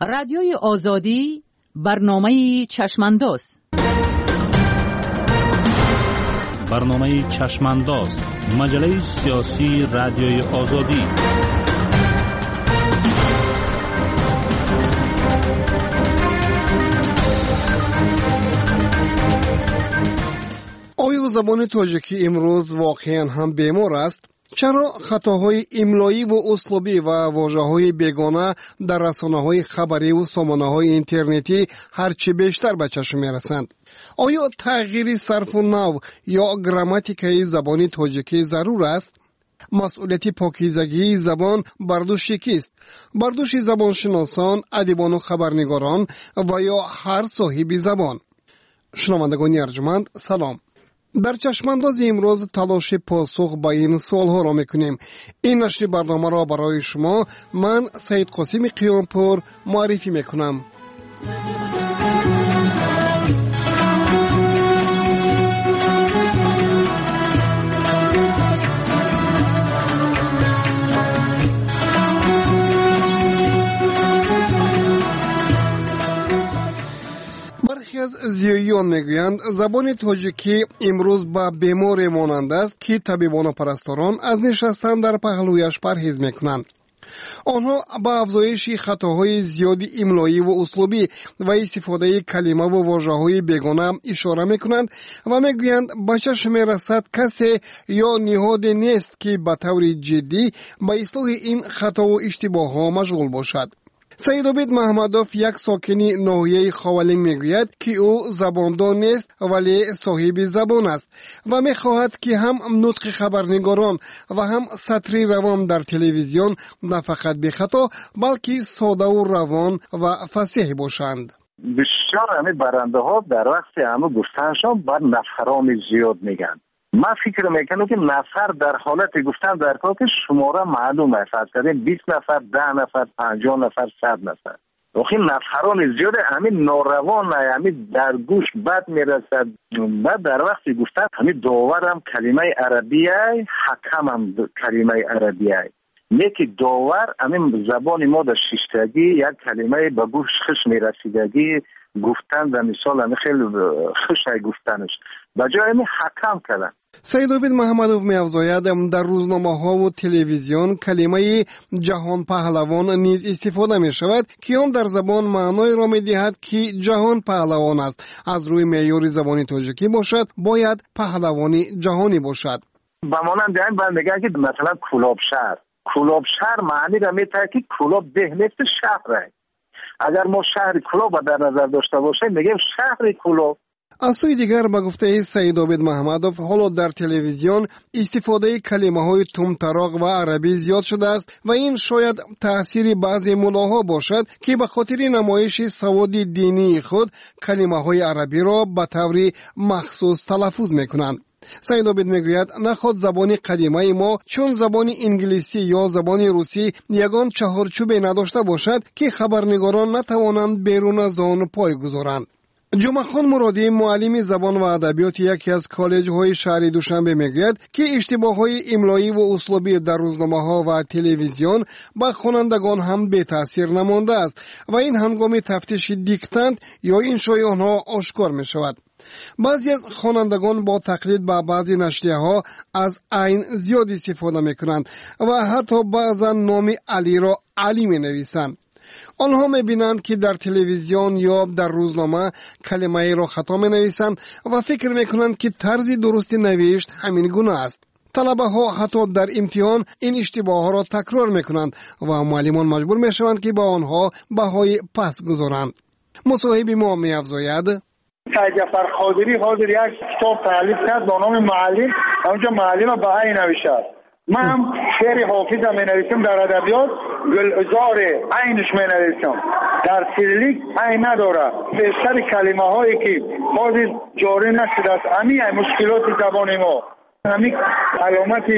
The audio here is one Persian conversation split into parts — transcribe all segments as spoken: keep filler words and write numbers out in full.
رادیوی آزادی برنامه چشمانداز. برنامه چشمانداز، مجله سیاسی رادیوی آزادی. آیا زبان تاجیکی امروز واقعا هم بیمار است؟ چرا خطاهای املایی و اسلوبی و واژه‌های بیگانه در رسانه‌های خبری و سامانه‌های اینترنتی هرچی بیشتر به چشم می‌رسند؟ آیا تغییر صرف و نحو یا گراماتیکای زبان تاجیکی ضرور است؟ مسئولیت پاکیزگی زبان بر دوش کیست؟ بر دوش زبانشناسان، ادیبان و خبرنگاران و یا هر صاحب زبان؟ شنوندگان ارجمند سلام. در چشمانداز امروز تلاش پاسخ به این سوالها را میکنیم. این نشر برنامه را برای شما من سید قاسم قیامپور معرفی میکنم. از زیاییان میگویند زبان تاجیکی امروز با بیماری مانند است که طبیبان و پرستاران از نشستن در پهلویش پرهیز میکنند. آنها با افزایش خطاهای زیادی املایی و اسلوبی و استفاده کلمه و واژه‌های بیگانه اشاره میکنند و میگویند به چشم میرسد کسی یا نهادی نیست که به طور جدی به اصلاح این خطا و اشتباه‌ها مشغول باشد. سید عبید محمدوف یک ساکنی ناحیه خاولین میگوید که او زباندان نیست ولی صاحب زبان است و میخواهد که هم نطق خبرنگاران و هم سطری روان در تلویزیون نه فقط بی خطا بلکه ساده و روان و فصیح باشند. بسیار همه برنده ها در وقت همه گفتنشان بر نفران زیاد میگن. من فکر میکنم که نفر در حالت گفتن در کار که شماره معلوم است. فرض کنید بیست نفر، ده نفر، پنجاه نفر، صد نفر. وقتی نفران زیاده همین ناروان همین در گوش بد میرسد. بعد در وقت گفتن همین داور هم کلمه عربیه، حکم هم کلمه عربیه. نیکی داور همین زبان ما در شیشتگی یک کلمه به گوش خوش میرسیدگی گفتن در مثال همین خیلی خوش گفتنش به جای همین حکم کردن. سید عبید محمدوف می‌افزاید در روزنامه‌ها و تلویزیون کلمه جهان پهلوان نیز استفاده می‌شود که آن در زبان معنای را می‌دهد که جهان پهلوان است. از روی معیار زبانی تاجیکی باشد باید پهلوانی جهانی باشد. به مانند این بعد میگن که مثلا کلاب شهر کلاب شهر معنی را می‌دهد که کلاب ده نیست شهر. اگر ما شهر کلاب در نظر داشته باشیم میگیم شهر کلاب. از سوی دیگر به گفته سید عبید محمدوف حالا در تلویزیون استفاده کلمه‌های تمطراق و عربی زیاد شده است و این شاید تأثیر بعضی ملاها باشد که به خاطر نمایش سواد دینی خود کلمه‌های عربی را به طور مخصوص تلفظ می‌کنند. سید عبید میگوید نخود زبان قدیمه ما چون زبان انگلیسی یا زبان روسی یگان چهارچوبی نداشته باشد که خبرنگاران نتوانند بیرون از آن پای گذارند. جمعه خان مرادی معلم زبان و ادبیات یکی از کالج‌های شهر دوشنبه میگوید که اشتباه‌های املایی و اسلوبی در روزنامه‌ها و تلویزیون با خوانندگان هم به تاثیر نمانده است و این هنگام تفتیش دیکتند یا انشای آنها آشکار می‌شود. بعضی از خوانندگان با تقلید به بعضی نشریه‌ها از عین زیاد استفاده می‌کنند و حتی بعضا نام علی را علی می‌نویسند. آنها می‌بینند که در تلویزیون یا در روزنامه کلمه را خطا می‌نویسند و فکر می‌کنند که طرز درست نوشت همین گونه است. طلبه ها حتی در امتحان این اشتباه ها را تکرار می‌کنند و معلمان مجبور می‌شوند که با آنها بهای پس گذارند. مصاحب ما می‌افزاید سید جعفر خاطری حاضر یک کتاب تالیف کرد با نام معلم، اونجا معلم بهایی نوشته. من هم شعر حافظ می نویسم در ادبیات گلزار عینش می نویسم در سیریلیک عین نداره. بیشتر کلمه هایی که باز جاری نشده است همین مشکلات زبان ما همین علامتی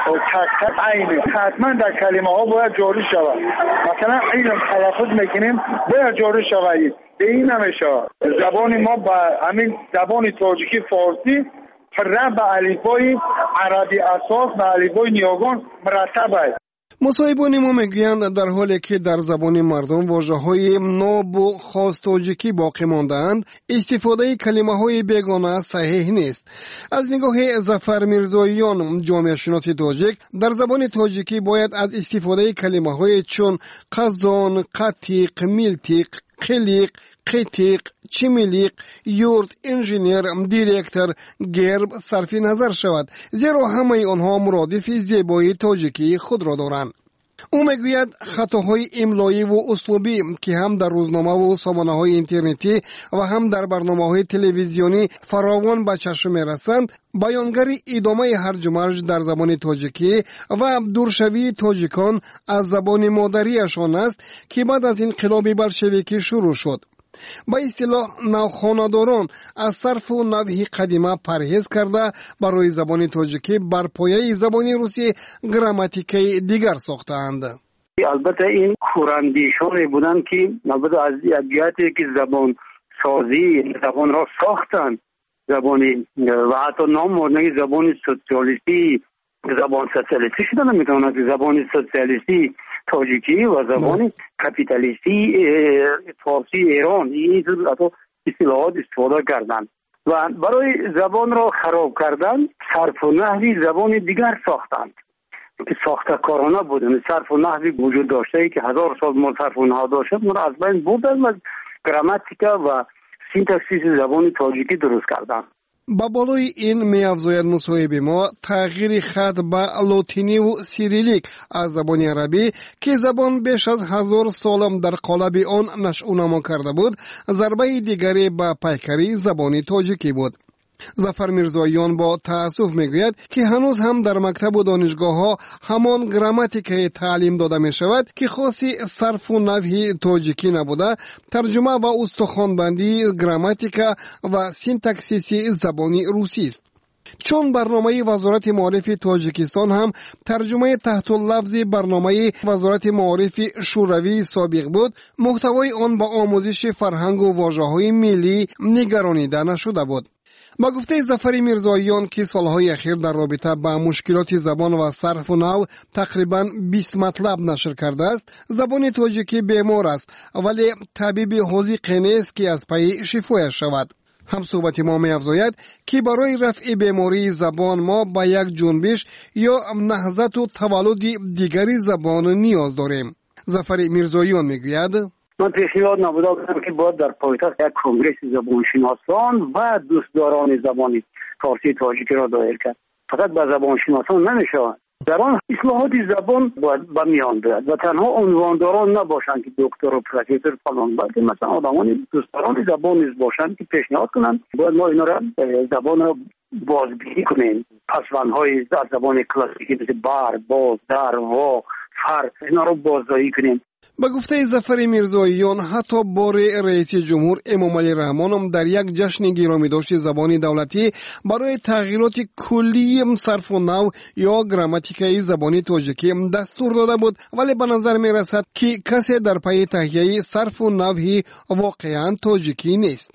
تک تک عینه حتما در کلمه ها باید جاری شود. مثلا این تلفظ میکنیم باید جاری شود. به این نمیشه. زبان ما با همین زبان تاجیکی فارسی رب به الفبای عربی اساس و الفبای نیاگان مرتب است. مصاحبان ما میگویند در حالی که در زبان مردم واژه‌های ناب و خاص تاجیکی باقی مانده‌اند، استفاده کلمه‌های بیگانه صحیح نیست. از نگاه ظفر میرزاییان، جامعه شناس تاجیک، در زبان تاجیکی باید از استفاده کلمه‌های چون قزان، قطیق، میلتیق، قلیق، قیتیق، چمیلیق، یورت، انجینیر، دیرکتر، گرب صرفی نظر شود، زیرا همه آنها مرادف زیبایی تاجیکی خود را دارند. او میگوید خطاهای املایی و اسلوبی که هم در روزنامه و سامانه‌های اینترنتی و هم در برنامه‌های تلویزیونی فراوان به چشم می‌رسند، بیانگر ادامه هرج و مرج در زبان تاجیکی و دورشوی تاجیکان از زبان مادریشان است که بعد از انقلاب بلشویکی شروع شد. با اصطلاح نوخانه‌داران از صرف و نحو قدیمه پرهیز کرده برای زبان تاجیکی بر پایه زبان روسی گراماتیکی دیگر ساختند. البته این کورندیشانی بودند که البته از جهتی که زبان سازی زبان را ساختند، زبان و حتی نام بردن زبان سوسیالیستی زبان سوسیالیستی شده نمیتواند که زبان سوسیالیستی تاجیکی و زبان کپیتالیستی فارسی ایران این اصطلاحات استفاده کردند و برای زبان را خراب کردن صرف و نحوی زبان دیگر ساختند که ساختکارانه بودن. صرف و نحوی وجود داشته که هزار سال ما صرف و نحو داشته ما از بین بردن و گراماتیکا و سینتاکسیس زبان تاجیکی درست کردند. با بالای این می افزاید مصاحب ما تغییر خط به لاتینی و سیریلیک از زبان عربی که زبان بیش از هزار سالم در قالب آن نشأ نما کرده بود، ضربه دیگری به پیکری زبان تاجیکی بود. ظفر میرزاییان با تأسف میگوید که هنوز هم در مکتب و دانشگاه ها همان گراماتیک تعلیم داده می شود که خاصی صرف و نحو تاجیکی نبوده، ترجمه و استخوانبندی گراماتیکا و سینتاکسیس زبانی روسی است. چون برنامه وزارت معارف تاجیکستان هم ترجمه تحت اللفظ برنامه وزارت معارف شوروی سابق بود، محتوای آن با آموزش فرهنگ و واژه‌های ملی نگرانیده نشده بود. با گفته ظفر میرزاییان که سالهای اخیر در رابطه با مشکلات زبان و صرف و نحو تقریباً بیست مطلب نشر کرده است، زبان تاجیکی بیمار است ولی طبیب حاذق نیست که از پی شفایش شود. هم صحبت ما می افزاید که برای رفع بیماری زبان ما با یک جنبش یا نهضت و تولد دیگری زبان نیاز داریم. ظفر میرزاییان میگوید من پیشنهاد نموده بودم که باید در پایتخت یک کنگره زبانشناسان و دوستداران زبان فارسی تاجیکی را دایر کرد. فقط به زبانشناسان نمیشود. در آن اصلاحات زبان باید به میان بیاید و تنها عنوانداران نباشند که دکتر و پروفسور فلان، بلکه مثلا آدمان دوستداران زبان باشند که پیشنهاد کنند باید ما اینا را زبان را بازبینی کنیم. پسوندهای از زبان کلاسیکی مثل بر، باز، در، وا، فر اینا را بازداری کنیم. با گفته ظفر میرزاییان حتی بار رئیس جمهور امام علی رحمان هم در یک جشن گرامی داشت زبان دولتی برای تغییرات کلی صرف و نحو یا گراماتیکای زبانی تاجیکی دستور داده بود، ولی به نظر می رسد که کسی در پی تهیه صرف و نحو واقعا تاجیکی نیست.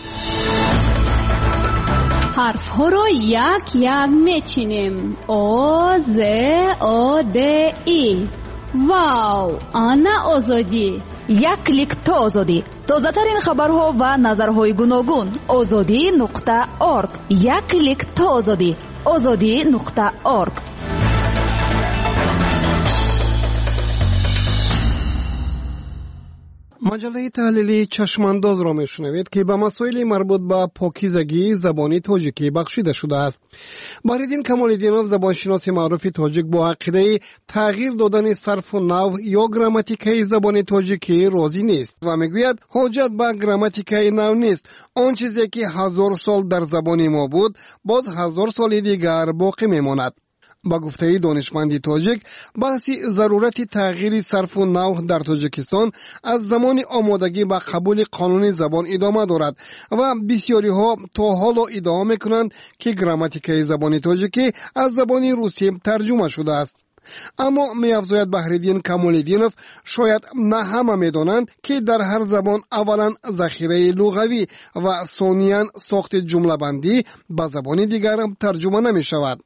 حرف ها رو یک یک میچینیم. او ز او د ای. واو، آنا آزادی. یک کلیک تا آزادی. تازه ترین خبرها و نظرهای گوناگون. آزادی نقطه اورگ. یک کلیک تا آزادی. آزادی نقطه اورگ. مجله تحلیلی چشمانداز را میشنوید که به مسائل مربوط به پاکیزگی زبانی تاجیکی بخشیده شده است. بهرالدین کمال‌الدینوف زبانشناس معروف تاجیک با عقیده تغییر دادن صرف و نحو یا گراماتیکای زبان تاجیکی راضی نیست و میگوید حاجت به گراماتیکای نو نیست. آن چیزی که هزار سال در زبان ما بود باز هزار سال دیگر باقی میماند. با گفته دانشمندی تاجیک بحث ضرورت تغییر صرف و نحو در تاجیکستان از زمان آمادگی به قبول قانون زبان ادامه دارد و بسیاری ها تا حالا ادعا میکنند که گراماتیکای زبان تاجیکی از زبان روسی ترجمه شده است. اما می افزاید بهرالدین کمال‌الدینوف شاید نه همه می دانند که در هر زبان اولا ذخیره لغوی و ثانیاً ساخت جمله بندی به زبان دیگر ترجمه نمی شود.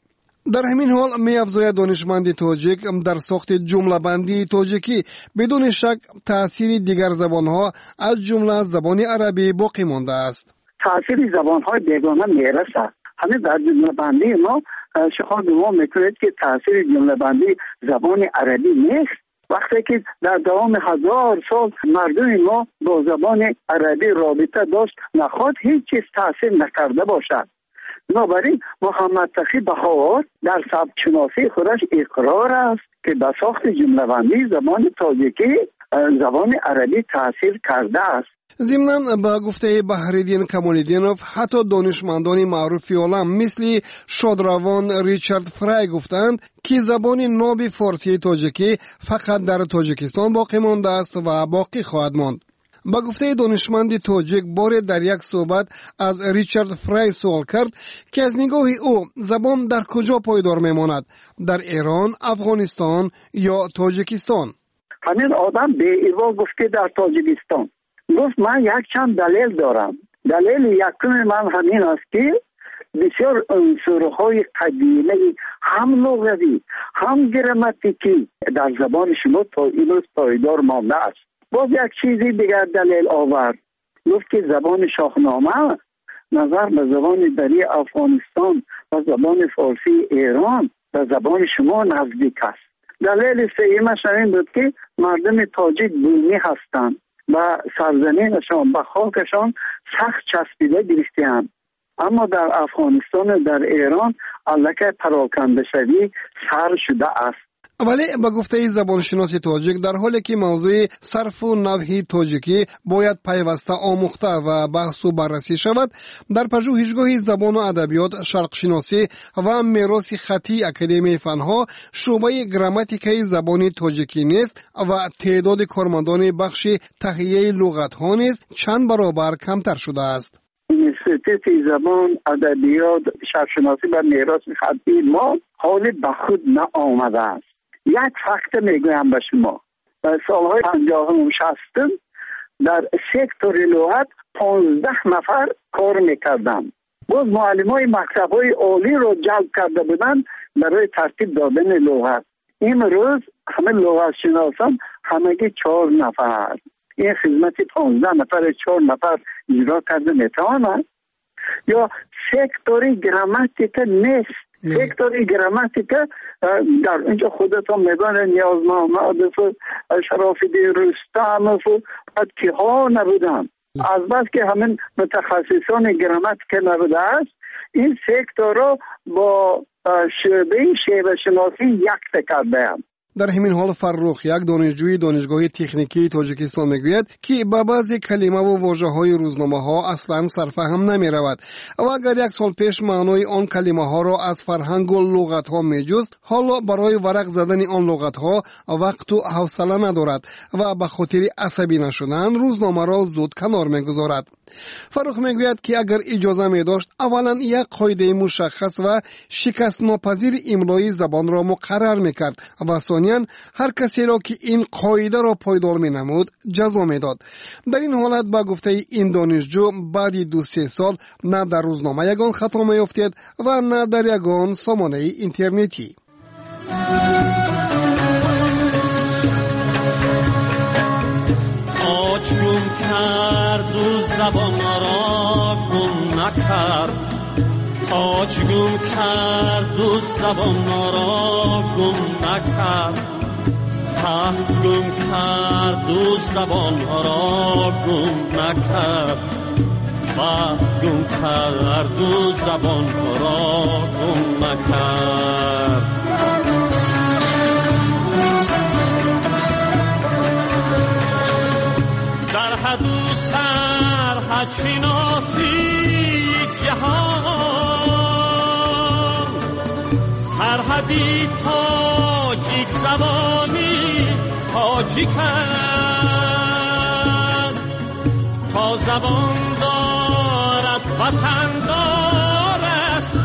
در همین حال می افزاید دانشمند تاجیک در ساخت جمله بندی تاجیکی بدون شک تأثیر دیگر زبانها از جمله زبان عربی باقی مانده است. تأثیر زبانهای بیگانه میرسد. همین در جمله بندی ما شما گمان میکنید که تأثیر جمله بندی زبان عربی نیست. وقتی که در دوام هزار سال مردم ما با زبان عربی رابطه داشت نخواد هیچ چیز تأثیر نکرده باشد. بنابراین محمد تقی بهار در سبک شناسی خودش اقرار است که به ساخت جمله بندی زبان تاجیکی زبان عربی تأثیر کرده است. ضمناً با گفته بحرالدین کمال‌الدینوف حتی دانشمندان معروف عالم مثل شادروان ریچارد فرای گفتند که زبان ناب فارسی تاجیکی فقط در تاجیکستان باقی مانده است و باقی خواهد ماند. با گفته دانشمند تاجیک بار در یک صحبت از ریچارد فرای سوال کرد که از نگاه او زبان در کجا پایدار میماند، در ایران، افغانستان یا تاجیکستان؟ همین آدم به ایوا گفت که در تاجیکستان. گفت من یک چند دلیل دارم. دلیل یکم من همین است که بسیار عنصرهای قدیمی هم لغوی هم گراماتیکی در زبان شما تا امروز پایدار مانده است. باز یک چیزی دیگر دلیل آورد. گفت که زبان شاهنامه نظر به زبان دری افغانستان و زبان فارسی ایران و زبان شما نزدیک است. دلیل سومش این بود که مردم تاجیک بومی هستند و سرزمینشان به خاکشان سخت چسبیده گرفته‌اند. اما در افغانستان و در ایران الکی پراکنده شوی سر شده است. ولی با گفته زبانشناس تاجیک در حالی که موضوع صرف و نحو تاجیکی باید پیوسته آموخته و بحث و بررسی شود، در پژوهشگاه زبان و ادبیات شرق شناسی و میراث خطی اکادمی فنها شعبه گراماتیکای زبان تاجیکی نیست و تعداد کارمندان بخش تهیه لغت ها نیز چند برابر کمتر شده است. اینستیتوت زبان ادبیات شرق شناسی و میراث خطی ما حال به خود نآمده است. یک فکت میگویم به شما. در سالهای پنجاهم و شصتم در سکتور لغت پانزده نفر کار میکردن. باز معلمای مکتب‌های عالی رو جلب کرده بودن برای ترتیب دادن لغت. امروز همه لغت شناسان همگی چهار نفر. این خدمت پانزده نفر چهار نفر اجرا کرده میتواند؟ یا سکتور گراماتیک نیست. سکتور گراماتیک در اینجا خودتون میگن نیاز محمد و شراف‌الدین رستم و که ها نبودن. از بس که همین متخصصان گراماتیک نبوده است، این سکتور رو با شعبه شیوه شناسی یک کرده هم. در همین حال فرخ یک دانشجوی دانشگاه تکنیکی تاجیکستان میگوید که با بعضی کلمه و واژه‌های روزنامه ها اصلا سرفهم نمی رود و اگر یک سال پیش معنای آن کلمه ها را از فرهنگ و لغت ها می جست، حالا برای ورق زدن آن لغت ها وقت و حوصله ندارد و به خاطر عصبی نشدن روزنامه را زود کنار میگذارد. فرخ میگوید که اگر اجازه می داشت اولا یک قاعده مشخص و شکست ناپذیر املای زبان را مقرر میکرد و ثانیاً هر کسی را که این قاعده را پایدار می نمود جزا می داد. در این حالت با گفته این دانشجو بعد دو سه سال نه در روزنامه یگان خطا می افتید و نه در یگان سامانه اینترنتی. آج گم کرد و زبان را گم نکرد، آج گم کرد و زبان را گم نکرد، تخت گم کرد و زبان را گم نکرد، وقت گم کرد و زبان را گم نکرد. در حد و سرحد شناسی جهان، سرحدی تاجیک زبانی تاجیک است، تا زبان دارد وطن دار است،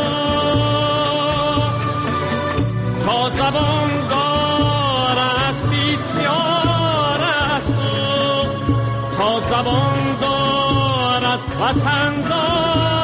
تا زبان دار است بسیار است، تا زبان دارد وطن دار